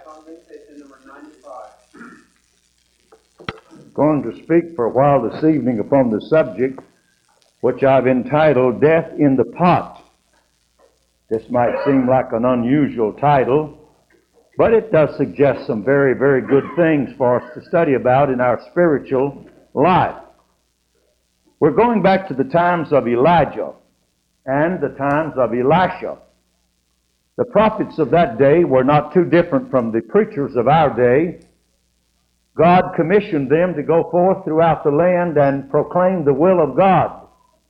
Conversation number 95. Going to speak for a while this evening upon the subject which I've entitled Death in the Pot. This might seem like an unusual title, but it does suggest some very, very good things for us to study about in our spiritual life. We're going back to the times of Elijah and the times of Elisha. The prophets of that day were not too different from the preachers of our day. God commissioned them to go forth throughout the land and proclaim the will of God.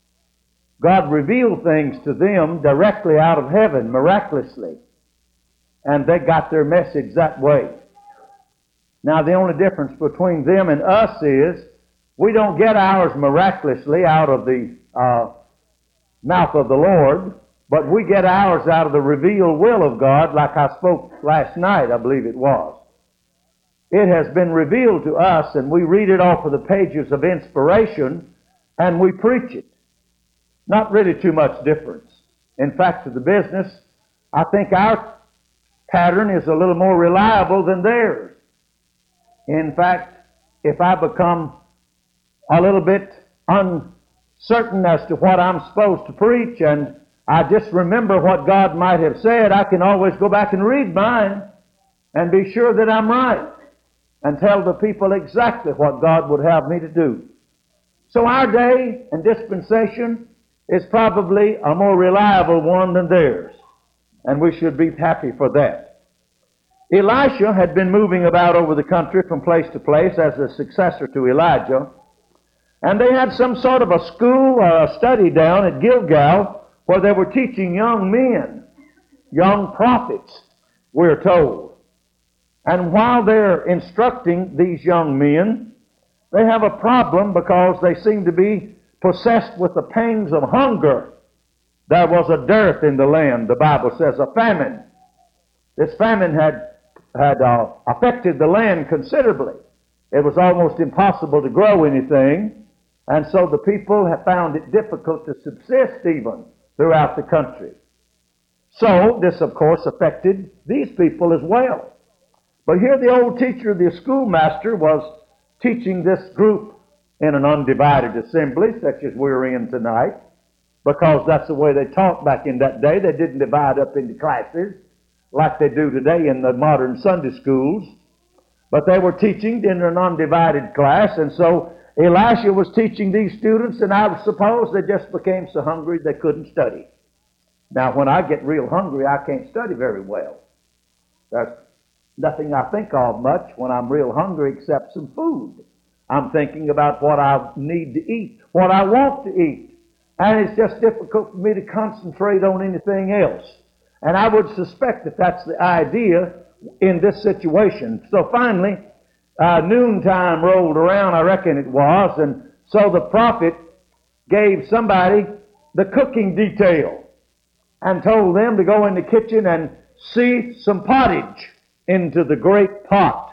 God revealed things to them directly out of heaven, miraculously, and they got their message that way. Now, the only difference between them and us is we don't get ours miraculously out of the mouth of the Lord, but we get ours out of the revealed will of God, like I spoke last night, I believe it was. It has been revealed to us, and we read it off of the pages of inspiration, and we preach it. Not really too much difference. In fact, to the business, I think our pattern is a little more reliable than theirs. In fact, if I become a little bit uncertain as to what I'm supposed to preach, and I just remember what God might have said, I can always go back and read mine and be sure that I'm right and tell the people exactly what God would have me to do. So our day and dispensation is probably a more reliable one than theirs, and we should be happy for that. Elisha had been moving about over the country from place to place as a successor to Elijah, and they had some sort of a school or a study down at Gilgal where they were teaching young men, young prophets, we're told. And while they're instructing these young men, they have a problem because they seem to be possessed with the pangs of hunger. There was a dearth in the land, the Bible says, a famine. This famine had affected the land considerably. It was almost impossible to grow anything, and so the people have found it difficult to subsist even throughout the country. So this, of course, affected these people as well. But here the old teacher, the schoolmaster, was teaching this group in an undivided assembly, such as we're in tonight, because that's the way they taught back in that day. They didn't divide up into classes like they do today in the modern Sunday schools, but they were teaching in an undivided class, and so Elisha was teaching these students, and I suppose they just became so hungry they couldn't study. Now, when I get real hungry, I can't study very well. That's nothing I think of much when I'm real hungry except some food. I'm thinking about what I need to eat, what I want to eat. And it's just difficult for me to concentrate on anything else. And I would suspect that that's the idea in this situation. So finally, noontime rolled around, I reckon it was, and so the prophet gave somebody the cooking detail and told them to go in the kitchen and see some pottage into the great pot.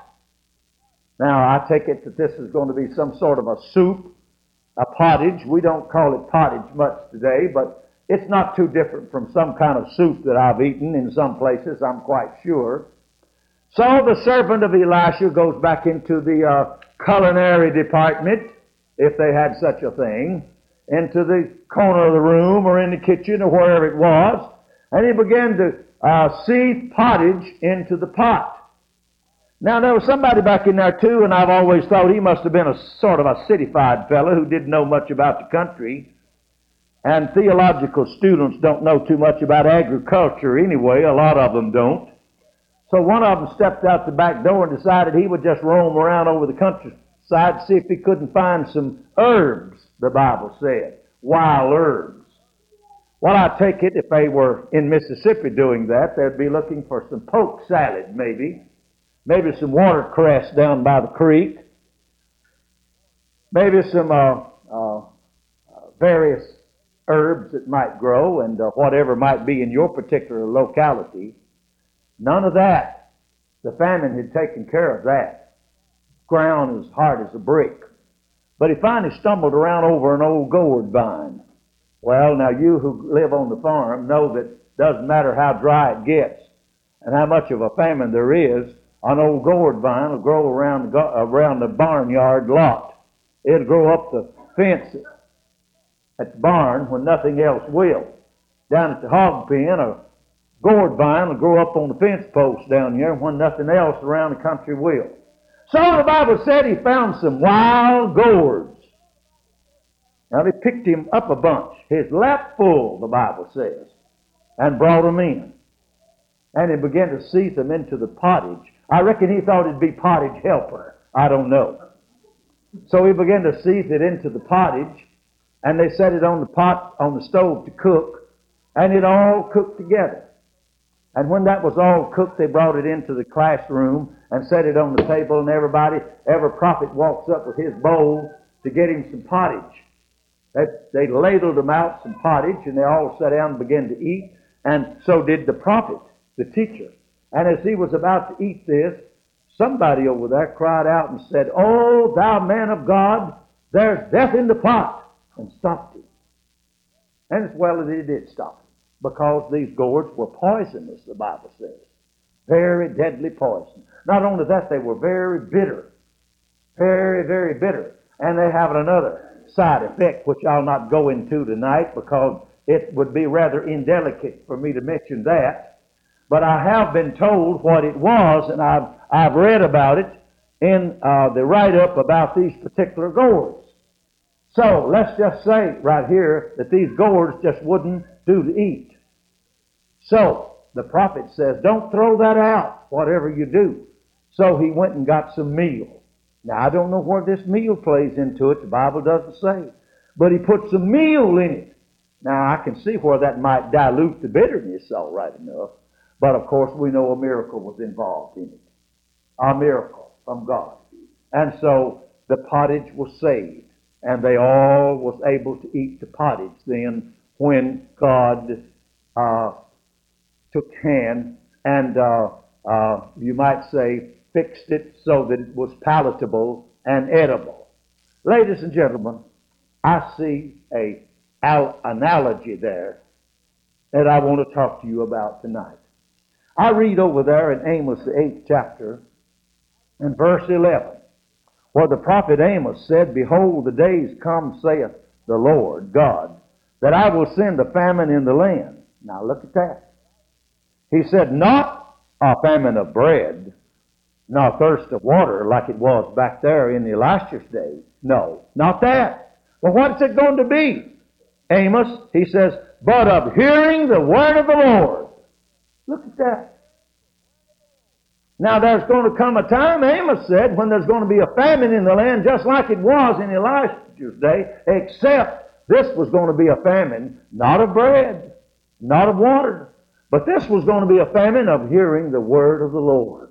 Now, I take it that this is going to be some sort of a soup, a pottage. We don't call it pottage much today, but it's not too different from some kind of soup that I've eaten in some places, I'm quite sure. So the servant of Elisha goes back into the culinary department, if they had such a thing, into the corner of the room or in the kitchen or wherever it was, and he began to seethe pottage into the pot. Now, there was somebody back in there, too, and I've always thought he must have been a sort of a cityfied fellow who didn't know much about the country. And theological students don't know too much about agriculture anyway. A lot of them don't. So one of them stepped out the back door and decided he would just roam around over the countryside to see if he couldn't find some herbs, the Bible said, wild herbs. Well, I take it if they were in Mississippi doing that, they'd be looking for some poke salad, maybe some watercress down by the creek, maybe some various herbs that might grow and whatever might be in your particular locality. None of that. The famine had taken care of that. Ground as hard as a brick. But he finally stumbled around over an old gourd vine. Well, now you who live on the farm know that it doesn't matter how dry it gets and how much of a famine there is, An old gourd vine will grow around the barnyard lot. It'll grow up the fence at the barn when nothing else will. Down at the hog pen, a gourd vine will grow up on the fence post down there when nothing else around the country will. So the Bible said he found some wild gourds. Now they picked him up a bunch, his lap full, the Bible says, and brought them in. And he began to seethe them into the pottage. I reckon he thought it'd be pottage helper. I don't know. So he began to seethe it into the pottage, and they set it on the pot, on the stove to cook, and it all cooked together. And when that was all cooked, they brought it into the classroom and set it on the table, and every prophet walks up with his bowl to get him some pottage. They ladled them out some pottage, and they all sat down and began to eat, and so did the prophet, the teacher. And as he was about to eat this, somebody over there cried out and said, "Oh, thou man of God, there's death in the pot," and stopped him. And it's well that he did stop him, because these gourds were poisonous, the Bible says. Very deadly poison. Not only that, they were very bitter. Very, very bitter. And they have another side effect, which I'll not go into tonight, because it would be rather indelicate for me to mention that. But I have been told what it was, and I've read about it in the write-up about these particular gourds. So let's just say right here that these gourds just wouldn't do to eat. So the prophet says, don't throw that out, whatever you do. So he went and got some meal. Now, I don't know where this meal plays into it. The Bible doesn't say. But he put some meal in it. Now, I can see where that might dilute the bitterness all right enough. But, of course, we know a miracle was involved in it. A miracle from God. And so the pottage was saved. And they all was able to eat the pottage then when God took hand and, you might say, fixed it so that it was palatable and edible. Ladies and gentlemen, I see an analogy there that I want to talk to you about tonight. I read over there in Amos, the 8th chapter, and verse 11, where the prophet Amos said, "Behold, the days come, saith the Lord God, that I will send a famine in the land." Now look at that. He said, not a famine of bread, nor thirst of water like it was back there in Elisha's day. No, not that. Well, what's it going to be? Amos, he says, but of hearing the word of the Lord. Look at that. Now there's going to come a time, Amos said, when there's going to be a famine in the land just like it was in Elisha's day, except this was going to be a famine, not of bread, not of water, but this was going to be a famine of hearing the word of the Lord.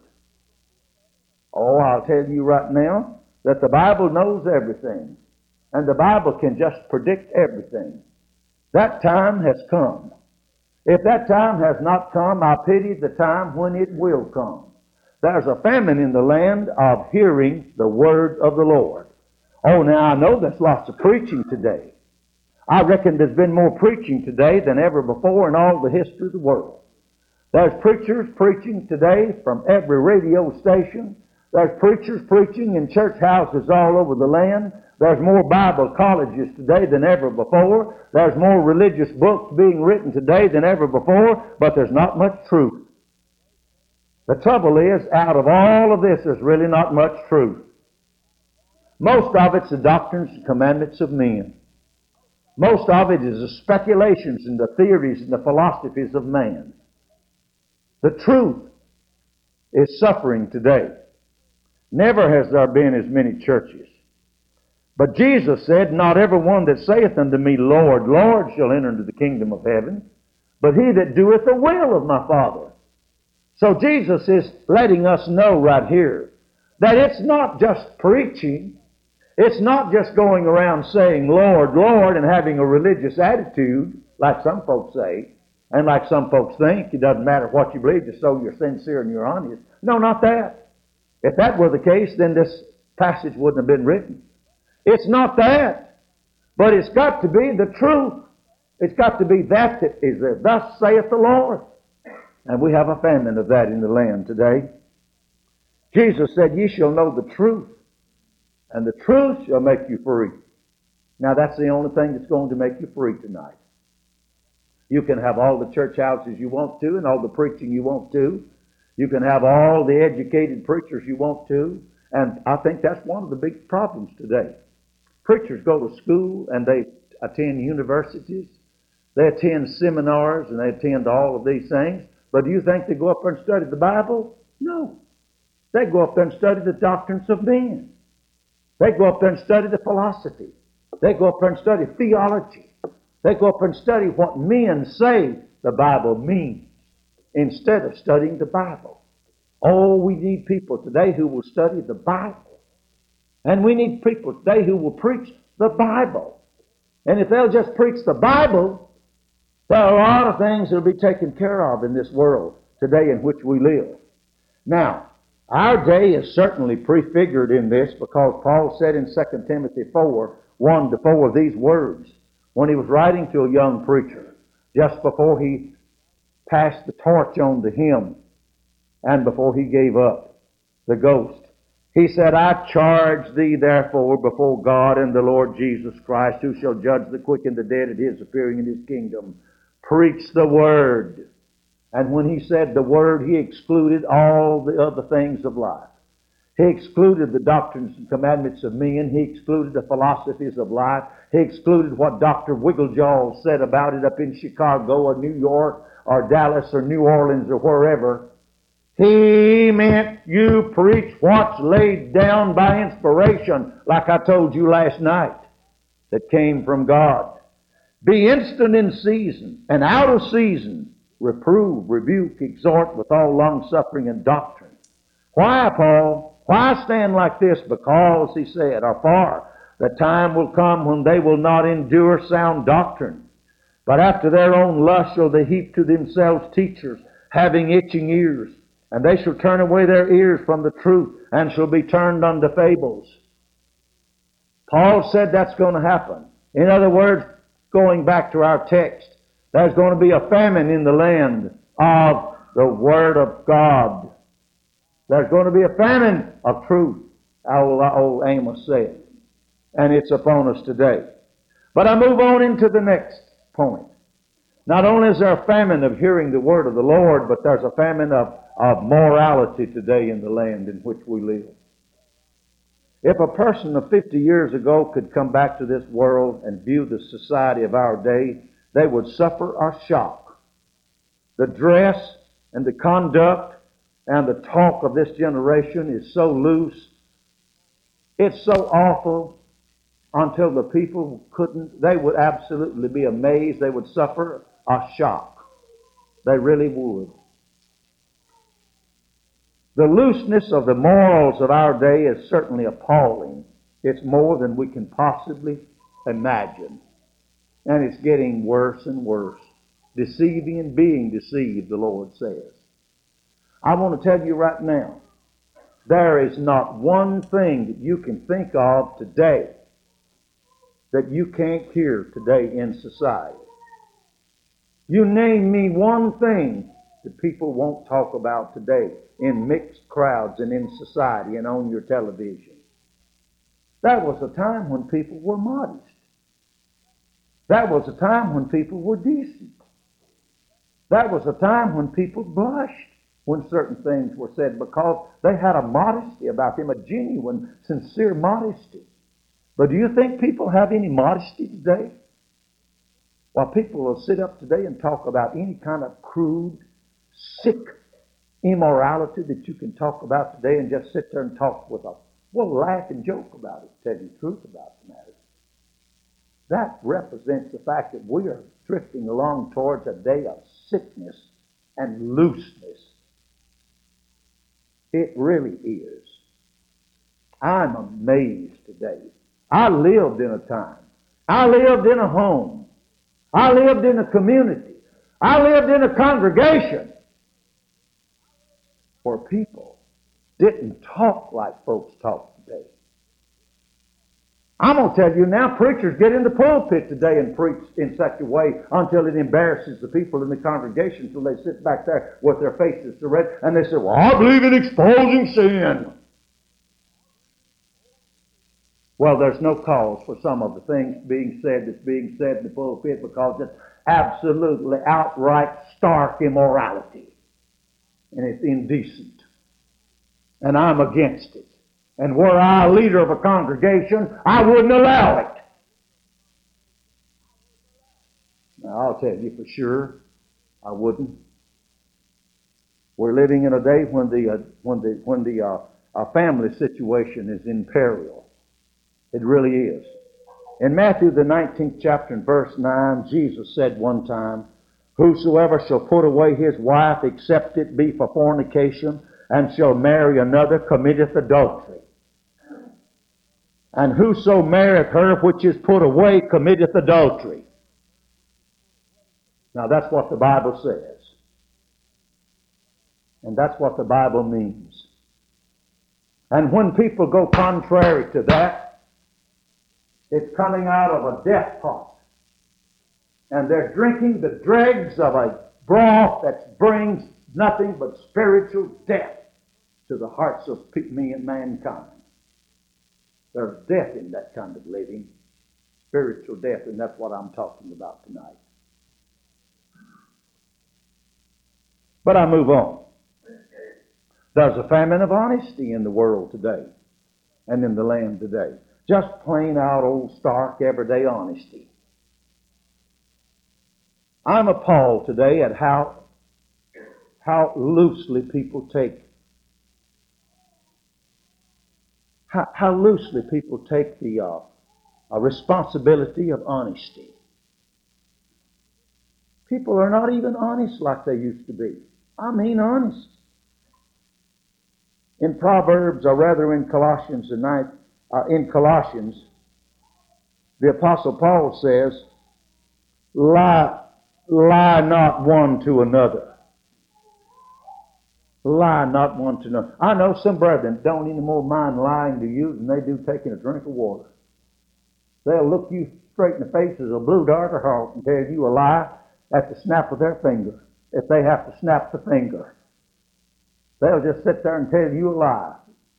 Oh, I'll tell you right now that the Bible knows everything. And the Bible can just predict everything. That time has come. If that time has not come, I pity the time when it will come. There's a famine in the land of hearing the word of the Lord. Oh, now I know there's lots of preaching today. I reckon there's been more preaching today than ever before in all the history of the world. There's preachers preaching today from every radio station. There's preachers preaching in church houses all over the land. There's more Bible colleges today than ever before. There's more religious books being written today than ever before, but there's not much truth. The trouble is, out of all of this, there's really not much truth. Most of it's the doctrines and commandments of men. Most of it is the speculations and the theories and the philosophies of man. The truth is suffering today. Never has there been as many churches. But Jesus said, not every one that saith unto me, Lord, Lord, shall enter into the kingdom of heaven, but he that doeth the will of my Father. So Jesus is letting us know right here that it's not just preaching. It's not just going around saying, Lord, Lord, and having a religious attitude, like some folks say, and like some folks think. It doesn't matter what you believe, just so you're sincere and you're honest. No, not that. If that were the case, then this passage wouldn't have been written. It's not that. But it's got to be the truth. It's got to be that is there. Thus saith the Lord. And we have a famine of that in the land today. Jesus said, "Ye shall know the truth, and the truth shall make you free." Now that's the only thing that's going to make you free tonight. You can have all the church houses you want to and all the preaching you want to. You can have all the educated preachers you want to. And I think that's one of the big problems today. Preachers go to school and they attend universities. They attend seminars and they attend all of these things. But do you think they go up there and study the Bible? No. They go up there and study the doctrines of men. They go up there and study the philosophy. They go up there and study theology. They go up there and study what men say the Bible means instead of studying the Bible. Oh, we need people today who will study the Bible. And we need people today who will preach the Bible. And if they'll just preach the Bible, there are a lot of things that will be taken care of in this world today in which we live. Now, our day is certainly prefigured in this because Paul said in 2 Timothy 4:1-4 these words when he was writing to a young preacher just before he passed the torch on to him and before he gave up the ghost. He said, "I charge thee therefore before God and the Lord Jesus Christ, who shall judge the quick and the dead at his appearing in his kingdom. Preach the word." And when he said the word, he excluded all the other things of life. He excluded the doctrines and commandments of men. He excluded the philosophies of life. He excluded what Dr. Wigglejaw said about it up in Chicago or New York or Dallas or New Orleans or wherever. He meant you preach what's laid down by inspiration, like I told you last night, that came from God. Be instant in season and out of season. Reprove, rebuke, exhort with all long-suffering and doctrine. Why, Paul? Why stand like this? Because, he said, or for the time will come when they will not endure sound doctrine, but after their own lust shall they heap to themselves teachers, having itching ears, and they shall turn away their ears from the truth, and shall be turned unto fables. Paul said that's going to happen. In other words, going back to our text, there's going to be a famine in the land of the Word of God. There's going to be a famine of truth, old Amos said. And it's upon us today. But I move on into the next point. Not only is there a famine of hearing the Word of the Lord, but there's a famine of morality today in the land in which we live. If a person of 50 years ago could come back to this world and view the society of our day, they would suffer a shock. The dress and the conduct and the talk of this generation is so loose. It's so awful until the people they would absolutely be amazed. They would suffer a shock. They really would. The looseness of the morals of our day is certainly appalling. It's more than we can possibly imagine. And it's getting worse and worse. Deceiving and being deceived, the Lord says. I want to tell you right now, there is not one thing that you can think of today that you can't hear today in society. You name me one thing that people won't talk about today in mixed crowds and in society and on your television. That was a time when people were modest. That was a time when people were decent. That was a time when people blushed when certain things were said because they had a modesty about them, a genuine, sincere modesty. But do you think people have any modesty today? While people will sit up today and talk about any kind of crude, sick immorality that you can talk about today and just sit there and talk with we'll laugh and joke about it, tell you the truth about the matter. That represents the fact that we are drifting along towards a day of sickness and looseness. It really is. I'm amazed today. I lived in a time. I lived in a home. I lived in a community. I lived in a congregation where people didn't talk like folks talk today. I'm going to tell you now, preachers get in the pulpit today and preach in such a way until it embarrasses the people in the congregation until they sit back there with their faces to red and they say, well, I believe in exposing sin. Well, there's no cause for some of the things that's being said in the pulpit because it's absolutely outright stark immorality. And it's indecent. And I'm against it. And were I a leader of a congregation, I wouldn't allow it. Now, I'll tell you for sure, I wouldn't. We're living in a day when the family situation is in peril. It really is. In Matthew the 19th chapter and verse 9, Jesus said one time, whosoever shall put away his wife, except it be for fornication, and shall marry another, committeth adultery. And whoso marrieth her which is put away, committeth adultery. Now that's what the Bible says. And that's what the Bible means. And when people go contrary to that, it's coming out of a death pot. And they're drinking the dregs of a broth that brings nothing but spiritual death to the hearts of me and mankind. There's death in that kind of living, spiritual death, and that's what I'm talking about tonight. But I move on. There's a famine of honesty in the world today and in the land today. Just plain out old stark everyday honesty. I'm appalled today at how loosely people take the responsibility of honesty. People are not even honest like they used to be. I mean honest. In Proverbs, or rather in Colossians, the Apostle Paul says, lie not one to another. Lie not one to another. I know some brethren don't any more mind lying to you than they do taking a drink of water. They'll look you straight in the face as a blue dart or hawk and tell you a lie at the snap of their finger. If they have to snap the finger, they'll just sit there and tell you a lie.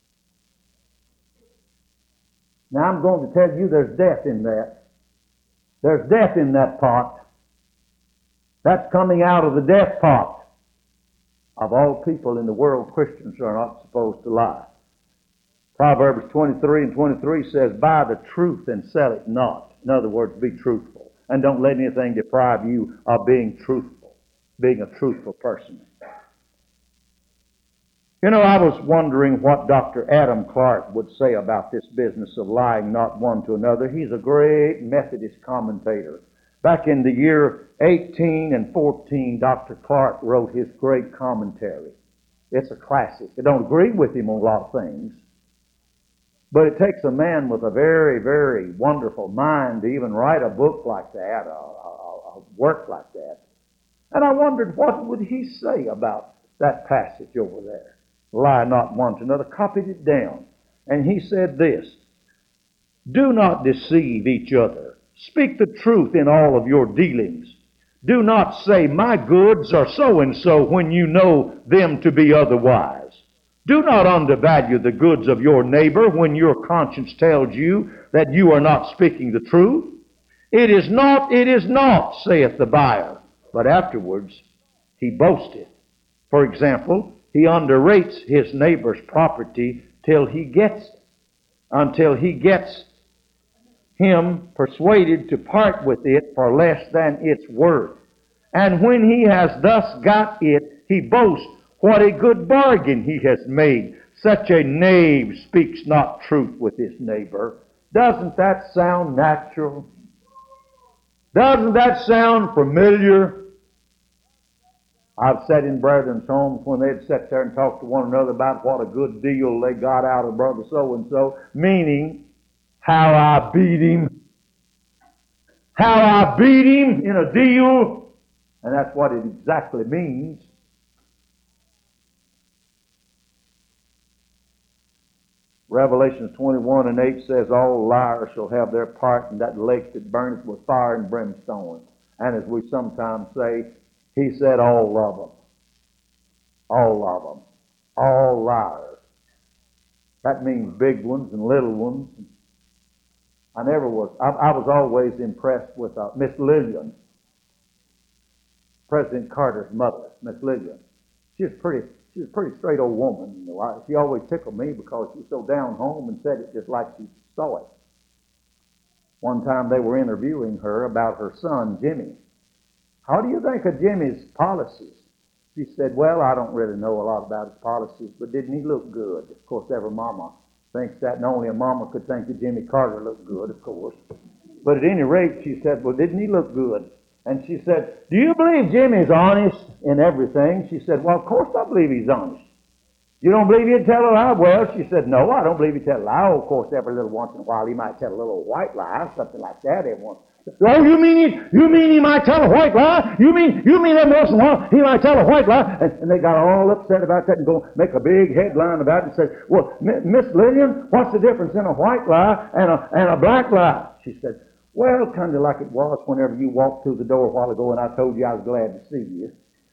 Now I'm going to tell you there's death in that. There's death in that pot. That's coming out of the death pot. Of all people in the world, Christians are not supposed to lie. Proverbs 23 and 23 says, buy the truth and sell it not. In other words, be truthful. And don't let anything deprive you of being truthful, being a truthful person. You know, I was wondering what Dr. Adam Clark would say about this business of lying not one to another. He's a great Methodist commentator. Back in the year 18 and 14, Dr. Clark wrote his great commentary. It's a classic. I don't agree with him on a lot of things, but it takes a man with a very, very wonderful mind to even write a book like that, a work like that. And I wondered, what would he say about that passage over there? Lie not one to another. Copied it down. And he said this, do not deceive each other. Speak the truth in all of your dealings. Do not say, my goods are so and so when you know them to be otherwise. Do not undervalue the goods of your neighbor when your conscience tells you that you are not speaking the truth. It is not, saith the buyer, but afterwards he boasteth. For example, he underrates his neighbor's property until he gets him persuaded to part with it for less than its worth. And when he has thus got it, he boasts what a good bargain he has made. Such a knave speaks not truth with his neighbor. Doesn't that sound natural? Doesn't that sound familiar? I've sat in brethren's homes when they'd sit there and talk to one another about what a good deal they got out of brother so-and-so, meaning how I beat him. How I beat him in a deal. And that's what it exactly means. Revelation 21:8 says, all liars shall have their part in that lake that burneth with fire and brimstone. And as we sometimes say, he said all of them. All of them. All liars. That means big ones and little ones. I was always impressed with Miss Lillian, President Carter's mother, Miss Lillian. She was a pretty straight old woman. She always tickled me because she was so down home and said it just like she saw it. One time they were interviewing her about her son, Jimmy. How do you think of Jimmy's policies? She said, well, I don't really know a lot about his policies, but didn't he look good? Of course, every mama thinks that, and only a mama could think that Jimmy Carter looked good, of course. But at any rate, she said, well, didn't he look good? And she said, do you believe Jimmy's honest in everything? She said, well, of course I believe he's honest. You don't believe he'd tell a lie? Well, she said, no, I don't believe he'd tell a lie. Oh, of course, every little once in a while he might tell a little white lie, something like that every once. Oh, you mean he might tell a white lie? You mean every once in a while he might tell a white lie? And they got all upset about that and go make a big headline about it and say, well, Miss Lillian, what's the difference in a white lie and a black lie? She said, well, kind of like it was whenever you walked through the door a while ago and I told you I was glad to see you.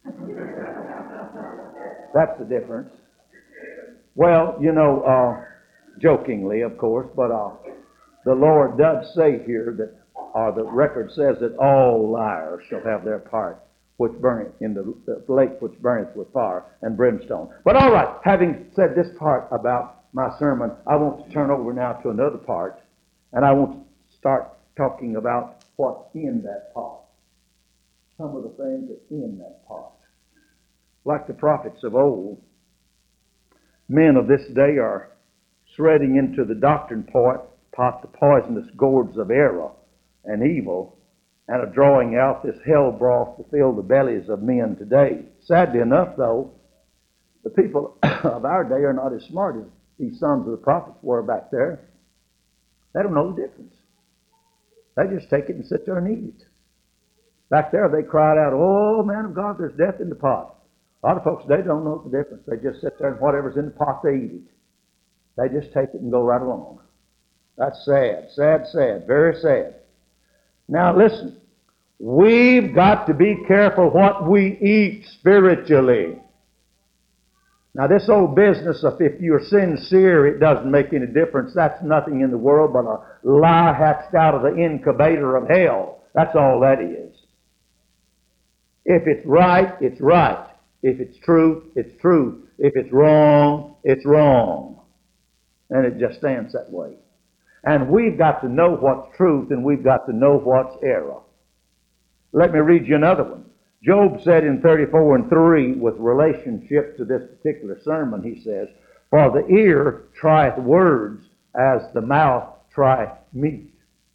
That's the difference. Well, jokingly, of course, but the Lord does say here that, the record says that all liars shall have their part, which burneth in the lake which burneth with fire and brimstone. But all right, having said this part about my sermon, I want to turn over now to another part, and I want to start talking about what's in that pot. Some of the things that's in that pot. Like the prophets of old, men of this day are shredding into the doctrine pot the poisonous gourds of error and evil, and are drawing out this hell broth to fill the bellies of men today. Sadly enough, though, the people of our day are not as smart as these sons of the prophets were back there. They don't know the difference. They just take it and sit there and eat it. Back there, they cried out, oh, man of God, there's death in the pot. A lot of folks, they don't know the difference. They just sit there and whatever's in the pot, they eat it. They just take it and go right along. That's sad, sad, sad, very sad. Now listen, we've got to be careful what we eat spiritually. Now this old business of if you're sincere, it doesn't make any difference. That's nothing in the world but a lie hatched out of the incubator of hell. That's all that is. If it's right, it's right. If it's truth, it's truth. If it's wrong, it's wrong. And it just stands that way. And we've got to know what's truth and we've got to know what's error. Let me read you another one. Job said in 34:3, with relationship to this particular sermon, he says, for the ear trieth words as the mouth trieth meat.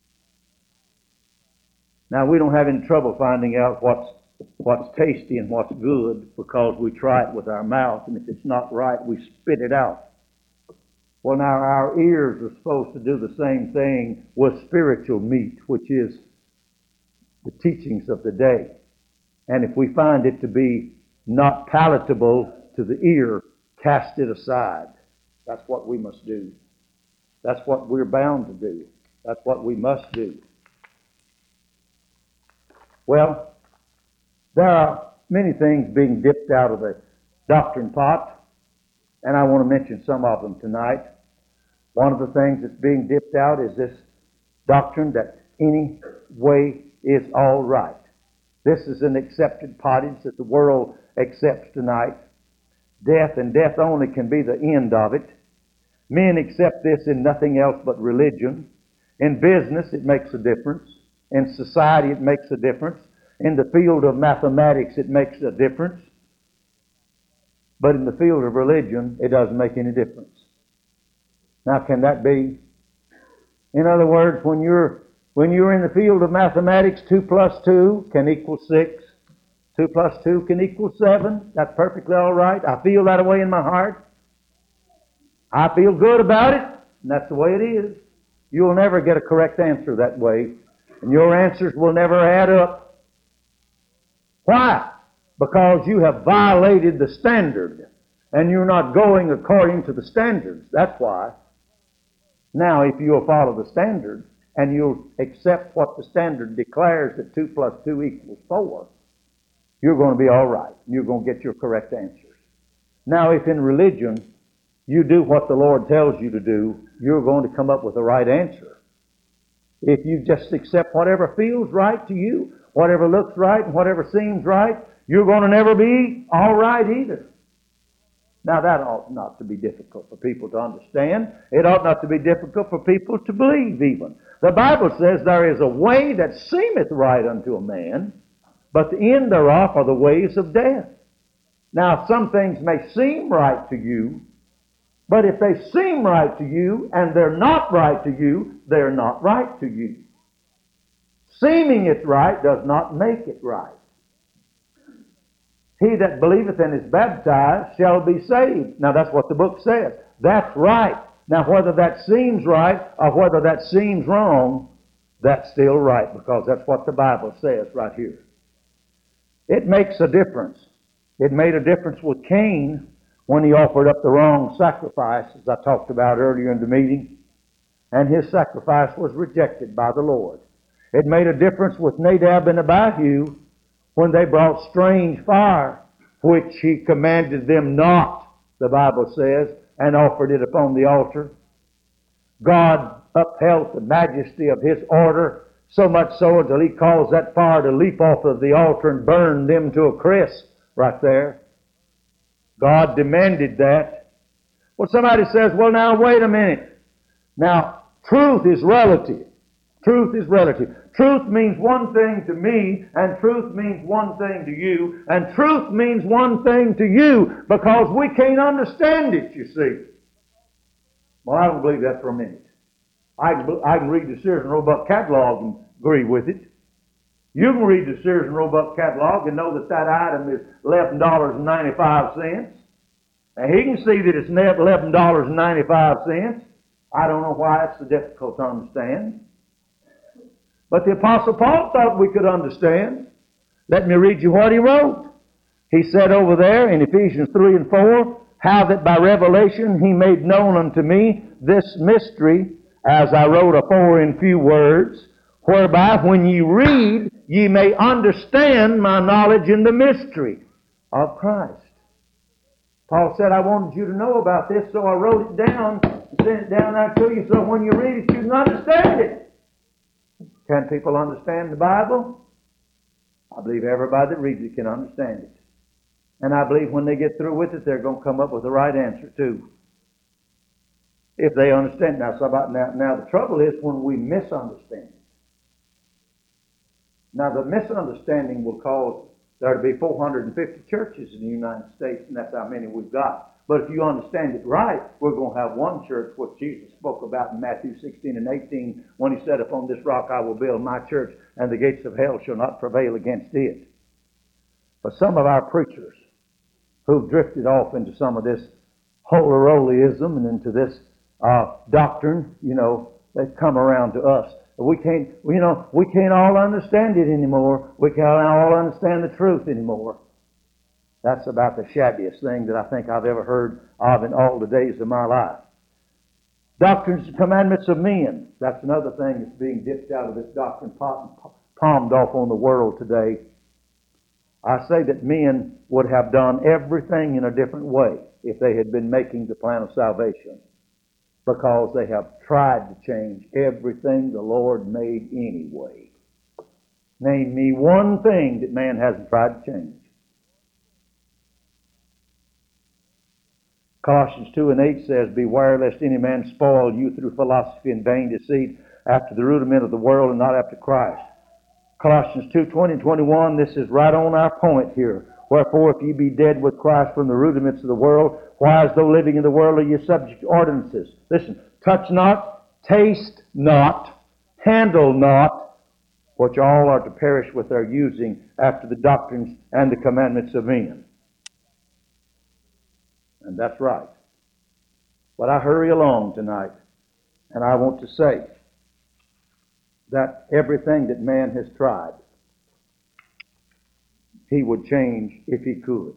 Now we don't have any trouble finding out what's tasty and what's good because we try it with our mouth, and if it's not right, we spit it out. Well, now our ears are supposed to do the same thing with spiritual meat, which is the teachings of the day. And if we find it to be not palatable to the ear, cast it aside. That's what we must do. That's what we're bound to do. That's what we must do. Well, there are many things being dipped out of the doctrine pot, and I want to mention some of them tonight. One of the things that's being dipped out is this doctrine that any way is all right. This is an accepted pottage that the world accepts tonight. Death and death only can be the end of it. Men accept this in nothing else but religion. In business, it makes a difference. In society, it makes a difference. In the field of mathematics, it makes a difference. But in the field of religion, it doesn't make any difference. Now, can that be? In other words, when you're in the field of mathematics, 2 plus 2 can equal 6. 2 plus 2 can equal 7. That's perfectly all right. I feel that way in my heart. I feel good about it, and that's the way it is. You'll never get a correct answer that way, and your answers will never add up. Why? Because you have violated the standard, and you're not going according to the standards. That's why. Now, if you'll follow the standard and you'll accept what the standard declares that 2 plus 2 equals 4, you're going to be all right. You're going to get your correct answers. Now, if in religion you do what the Lord tells you to do, you're going to come up with the right answer. If you just accept whatever feels right to you, whatever looks right and whatever seems right, you're going to never be all right either. Now, that ought not to be difficult for people to understand. It ought not to be difficult for people to believe even. The Bible says there is a way that seemeth right unto a man, but the end thereof are the ways of death. Now, some things may seem right to you, but if they seem right to you and they're not right to you, they're not right to you. Seeming it right does not make it right. He that believeth and is baptized shall be saved. Now that's what the book says. That's right. Now whether that seems right or whether that seems wrong, that's still right because that's what the Bible says right here. It makes a difference. It made a difference with Cain when he offered up the wrong sacrifice, as I talked about earlier in the meeting, and his sacrifice was rejected by the Lord. It made a difference with Nadab and Abihu when they brought strange fire, which he commanded them not, the Bible says, and offered it upon the altar. God upheld the majesty of His order, so much so until He caused that fire to leap off of the altar and burn them to a crisp right there. God demanded that. Well, somebody says, well, now, wait a minute. Now, truth is relative. Truth is relative. Truth means one thing to me, and truth means one thing to you, and truth means one thing to you because we can't understand it, you see. Well, I don't believe that for a minute. I can read the Sears and Roebuck catalog and agree with it. You can read the Sears and Roebuck catalog and know that that item is $11.95. And he can see that it's $11.95. I don't know why it's so difficult to understand. But the Apostle Paul thought we could understand. Let me read you what he wrote. He said over there in Ephesians 3 and 4, how that by revelation He made known unto me this mystery, as I wrote afore in few words, whereby when ye read, ye may understand my knowledge in the mystery of Christ. Paul said, I wanted you to know about this, so I wrote it down and sent it down there to you, so when you read it, you can understand it. Can people understand the Bible? I believe everybody that reads it can understand it. And I believe when they get through with it, they're going to come up with the right answer too. If they understand. Now the trouble is when we misunderstand it. Now the misunderstanding will cause there to be 450 churches in the United States, and that's how many we've got. But if you understand it right, we're going to have one church, what Jesus spoke about in Matthew 16 and 18, when He said, upon this rock I will build my church, and the gates of hell shall not prevail against it. But some of our preachers who've drifted off into some of this holy-rolyism and into this doctrine, they've come around to us. We can't all understand it anymore. We can't all understand the truth anymore. That's about the shabbiest thing that I think I've ever heard of in all the days of my life. Doctrines and commandments of men. That's another thing that's being dipped out of this doctrine pot and palmed off on the world today. I say that men would have done everything in a different way if they had been making the plan of salvation, because they have tried to change everything the Lord made anyway. Name me one thing that man hasn't tried to change. Colossians 2 and 8 says, beware lest any man spoil you through philosophy and vain deceit, after the rudiment of the world and not after Christ. Colossians 2, 20 and 21, this is right on our point here. Wherefore, if ye be dead with Christ from the rudiments of the world, why as though living in the world are ye subject to ordinances? Listen, touch not, taste not, handle not, which all are to perish with their using after the doctrines and the commandments of men. And that's right. But I hurry along tonight, and I want to say that everything that man has tried, he would change if he could.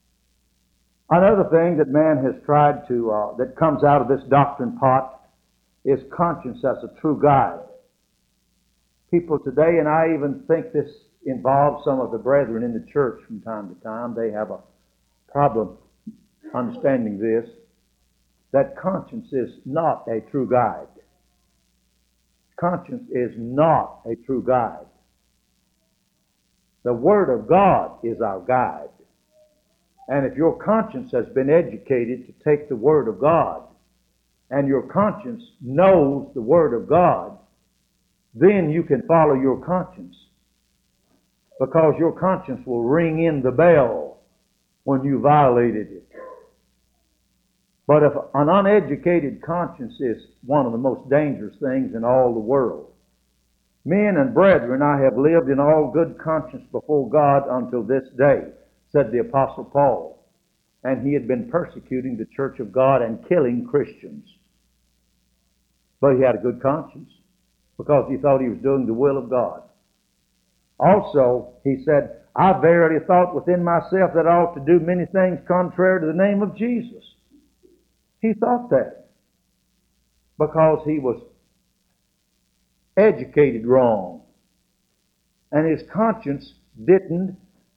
Another thing that man has tried to, that comes out of this doctrine pot, is conscience as a true guide. People today, and I even think this involves some of the brethren in the church from time to time, they have a problem understanding this, that conscience is not a true guide. Conscience is not a true guide. The Word of God is our guide. And if your conscience has been educated to take the Word of God, and your conscience knows the Word of God, then you can follow your conscience. Because your conscience will ring in the bell when you violated it. But if an uneducated conscience is one of the most dangerous things in all the world. Men and brethren, I have lived in all good conscience before God until this day, said the Apostle Paul. And he had been persecuting the church of God and killing Christians. But he had a good conscience because he thought he was doing the will of God. Also, he said, I verily thought within myself that I ought to do many things contrary to the name of Jesus. He thought that because he was educated wrong. And his conscience didn't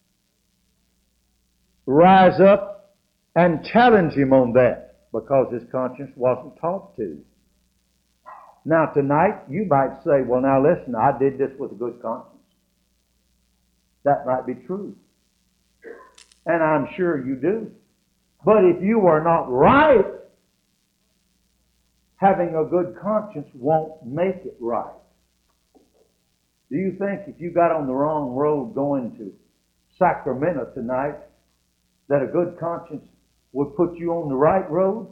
rise up and challenge him on that because his conscience wasn't taught to. Now tonight you might say, well now listen, I did this with a good conscience. That might be true. And I'm sure you do. But if you are not right, having a good conscience won't make it right. Do you think if you got on the wrong road going to Sacramento tonight, that a good conscience would put you on the right road?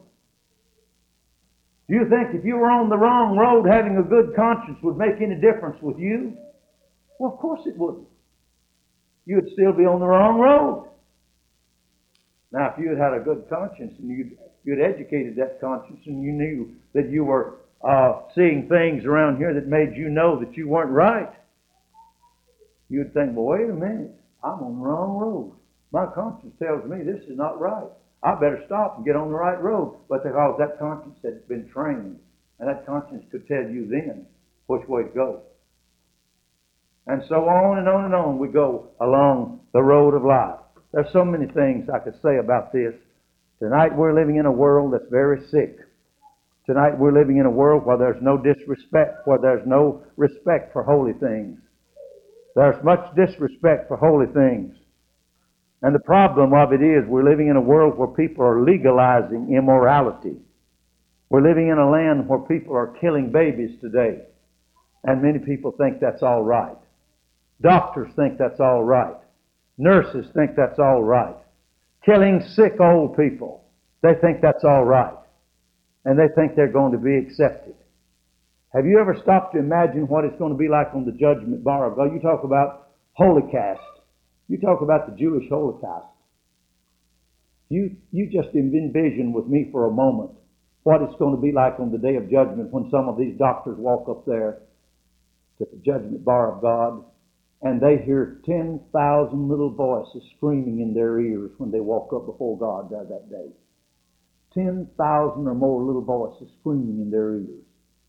Do you think if you were on the wrong road, having a good conscience would make any difference with you? Well, of course it wouldn't. You'd still be on the wrong road. Now, if you had had a good conscience and you'd educated that conscience and you knew that you were seeing things around here that made you know that you weren't right, you'd think, well, wait a minute, I'm on the wrong road. My conscience tells me this is not right. I better stop and get on the right road. But because that conscience had been trained, and that conscience could tell you then which way to go. And so on and on and on we go along the road of life. There's so many things I could say about this. Tonight we're living in a world that's very sick. Tonight we're living in a world where there's no disrespect, where there's no respect for holy things. There's much disrespect for holy things. And the problem of it is we're living in a world where people are legalizing immorality. We're living in a land where people are killing babies today. And many people think that's all right. Doctors think that's all right. Nurses think that's all right. Killing sick old people, they think that's all right. And they think they're going to be accepted. Have you ever stopped to imagine what it's going to be like on the judgment bar of God? You talk about Holocaust. You talk about the Jewish Holocaust. You just envision with me for a moment what it's going to be like on the day of judgment when some of these doctors walk up there to the judgment bar of God and they hear 10,000 little voices screaming in their ears when they walk up before God there that day. 10,000 or more little voices screaming in their ears.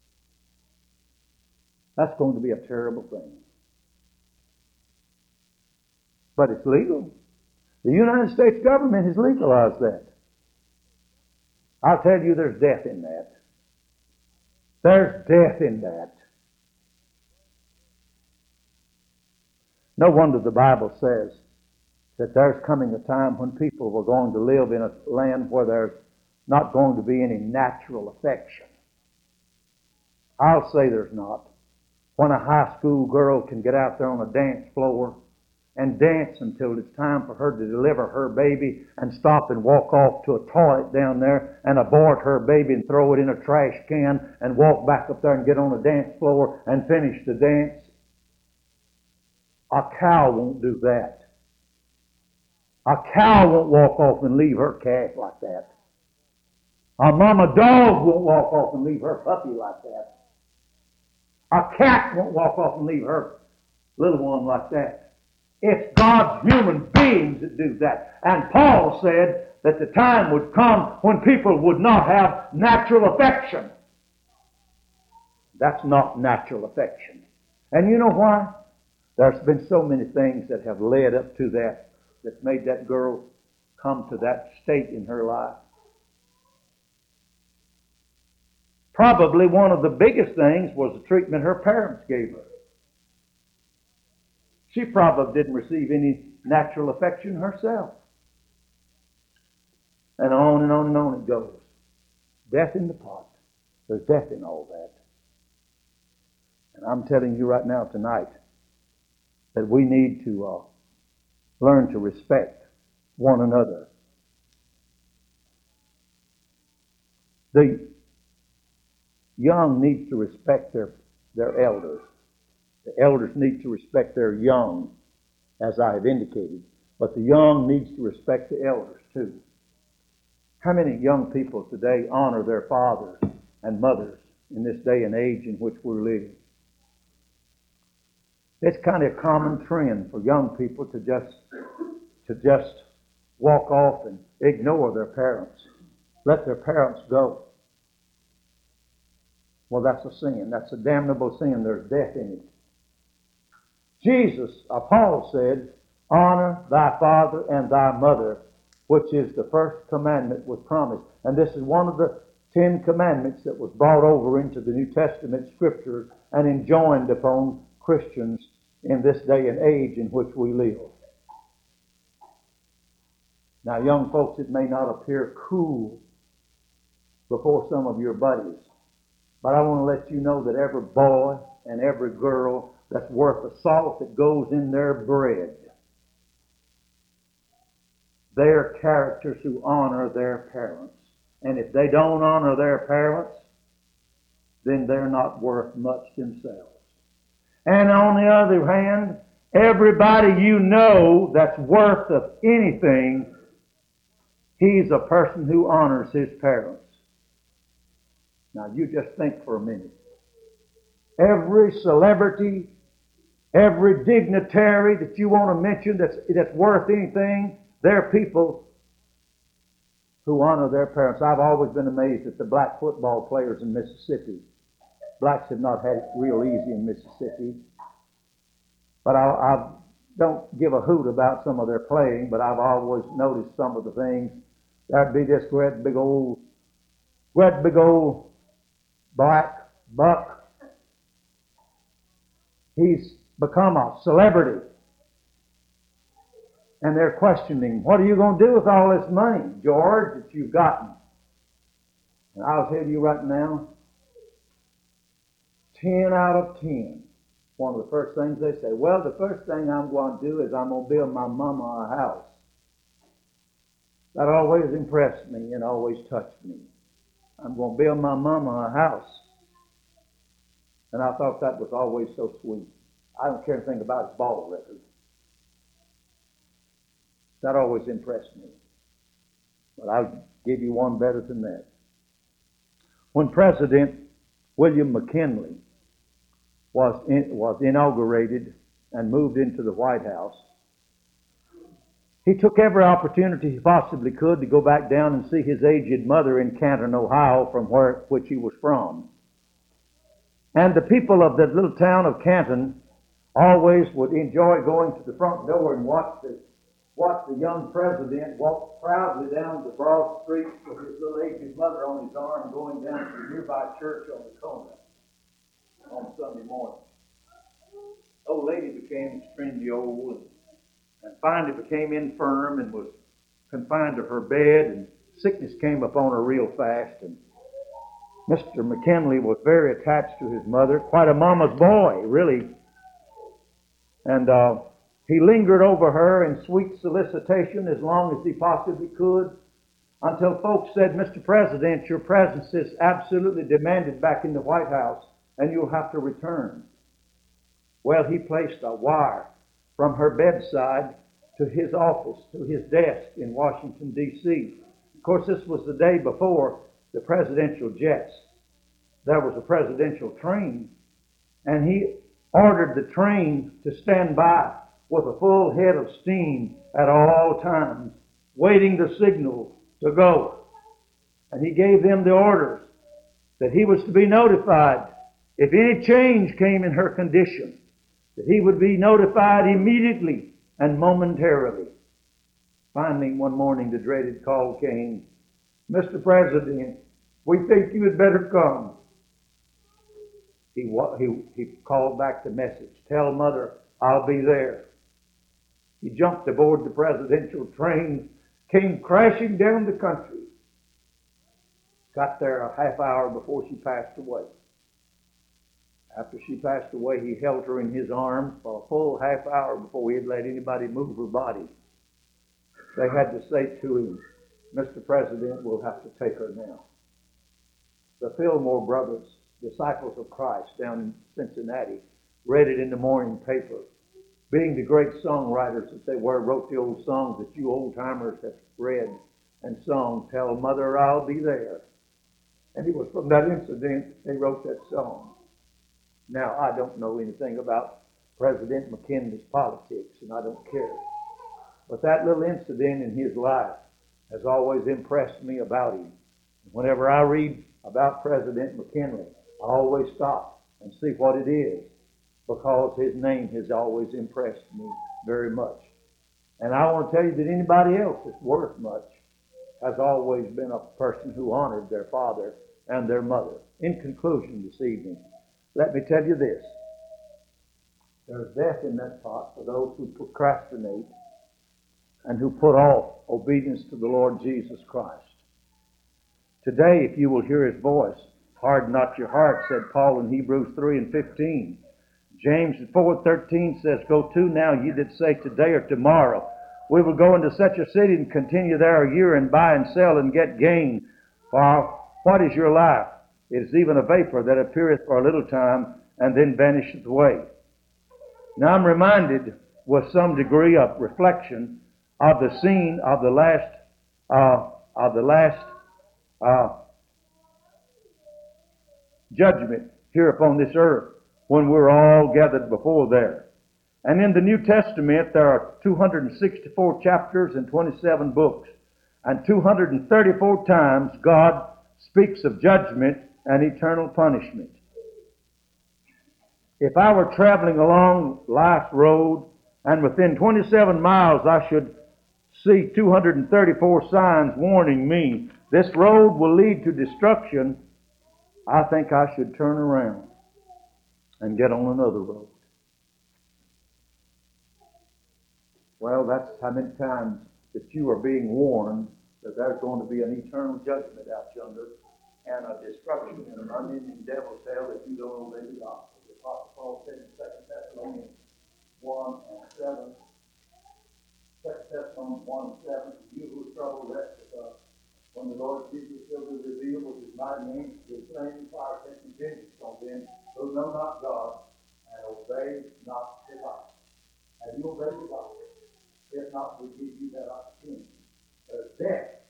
That's going to be a terrible thing. But it's legal. The United States government has legalized that. I'll tell you, there's death in that. There's death in that. No wonder the Bible says that there's coming a time when people are going to live in a land where there's not going to be any natural affection. I'll say there's not. When a high school girl can get out there on a dance floor and dance until it's time for her to deliver her baby and stop and walk off to a toilet down there and abort her baby and throw it in a trash can and walk back up there and get on the dance floor and finish the dance. A cow won't do that. A cow won't walk off and leave her calf like that. A mama dog won't walk off and leave her puppy like that. A cat won't walk off and leave her little one like that. It's God's human beings that do that. And Paul said that the time would come when people would not have natural affection. That's not natural affection. And you know why? There's been so many things that have led up to that, that made that girl come to that state in her life. Probably one of the biggest things was the treatment her parents gave her. She probably didn't receive any natural affection herself. And on and on and on it goes. Death in the pot. There's death in all that. And I'm telling you right now tonight that we need to learn to respect one another. The young need to respect their elders. The elders need to respect their young, as I have indicated. But the young needs to respect the elders too. How many young people today honor their fathers and mothers in this day and age in which we're living? It's kind of a common trend for young people to just walk off and ignore their parents. Let their parents go. Well, that's a sin. That's a damnable sin. There's death in it. Jesus, Paul said, honor thy father and thy mother, which is the first commandment was promised. And this is one of the 10 commandments that was brought over into the New Testament Scriptures and enjoined upon Christians in this day and age in which we live. Now, young folks, it may not appear cool before some of your buddies, but I want to let you know that every boy and every girl that's worth the salt that goes in their bread, they're characters who honor their parents. And if they don't honor their parents, then they're not worth much themselves. And on the other hand, everybody you know that's worth of anything, he's a person who honors his parents. Now you just think for a minute. Every celebrity, every dignitary that you want to mention that's worth anything, they're people who honor their parents. I've always been amazed at the black football players in Mississippi. Blacks have not had it real easy in Mississippi. But I don't give a hoot about some of their playing, but I've always noticed some of the things. There'd be this great big old black buck. He's become a celebrity. And they're questioning, what are you going to do with all this money, George, that you've gotten? And I'll tell you right now, 10 out of 10, one of the first things they say, well, the first thing I'm going to do is I'm going to build my mama a house. That always impressed me and always touched me. I'm going to build my mama a house. And I thought that was always so sweet. I don't care anything about his ball record. That always impressed me. But I'll give you one better than that. When President William McKinley was inaugurated and moved into the White House, he took every opportunity he possibly could to go back down and see his aged mother in Canton, Ohio, from which he was from. And the people of that little town of Canton always would enjoy going to the front door and watch the young president walk proudly down the broad street with his little aged mother on his arm, going down to the nearby church on the corner on Sunday morning. The old lady became extremely old and finally became infirm and was confined to her bed, and sickness came upon her real fast. And Mr. McKinley was very attached to his mother, quite a mama's boy, really. And he lingered over her in sweet solicitation as long as he possibly could, until folks said, Mr. President, your presence is absolutely demanded back in the White House, and you'll have to return. Well, he placed a wire from her bedside to his office, to his desk in Washington, D.C. Of course, this was the day before the presidential jets. There was a presidential train, and he ordered the train to stand by with a full head of steam at all times, waiting the signal to go. And he gave them the orders that he was to be notified if any change came in her condition, that he would be notified immediately and momentarily. Finally, one morning, the dreaded call came. Mr. President, we think you had better come. He called back the message. Tell Mother I'll be there. He jumped aboard the presidential train, came crashing down the country. Got there a half hour before she passed away. After she passed away, he held her in his arms for a full half hour before he'd let anybody move her body. They had to say to him, Mr. President, we'll have to take her now. The Fillmore brothers, disciples of Christ down in Cincinnati, read it in the morning paper. Being the great songwriters that they were, wrote the old songs that you old-timers have read and sung, Tell Mother I'll Be There. And it was from that incident they wrote that song. Now, I don't know anything about President McKinley's politics, and I don't care. But that little incident in his life has always impressed me about him. Whenever I read about President McKinley, I always stop and see what it is, because his name has always impressed me very much. And I want to tell you that anybody else that's worth much has always been a person who honored their father and their mother. In conclusion this evening, let me tell you this. There's death in that pot for those who procrastinate and who put off obedience to the Lord Jesus Christ. Today, if you will hear his voice, harden not your heart, said Paul in Hebrews 3 and 15. James 4:13 says, Go to now, ye that say today or tomorrow, we will go into such a city and continue there a year and buy and sell and get gain. For what is your life? It is even a vapor that appeareth for a little time and then vanisheth away. Now I'm reminded with some degree of reflection of the scene of the last judgment here upon this earth, when we're all gathered before there. And in the New Testament, there are 264 chapters and 27 books. And 234 times God speaks of judgment and eternal punishment. If I were traveling along life's road, and within 27 miles I should see 234 signs warning me, this road will lead to destruction, I think I should turn around and get on another road. Well, that's how many times that you are being warned that there's going to be an eternal judgment out yonder and a destruction and an unending devil's hell if you don't obey the gospel. The Apostle Paul said in 2 Thessalonians 1 and 7, 2 Thessalonians 1 and 7, you who trouble rest with us, when the Lord Jesus shall be revealed with his mighty angels, his flaming fire taking vengeance on them who know not God and obey not the gospel. Have you obeyed the gospel? If not, we give you that opportunity. There's death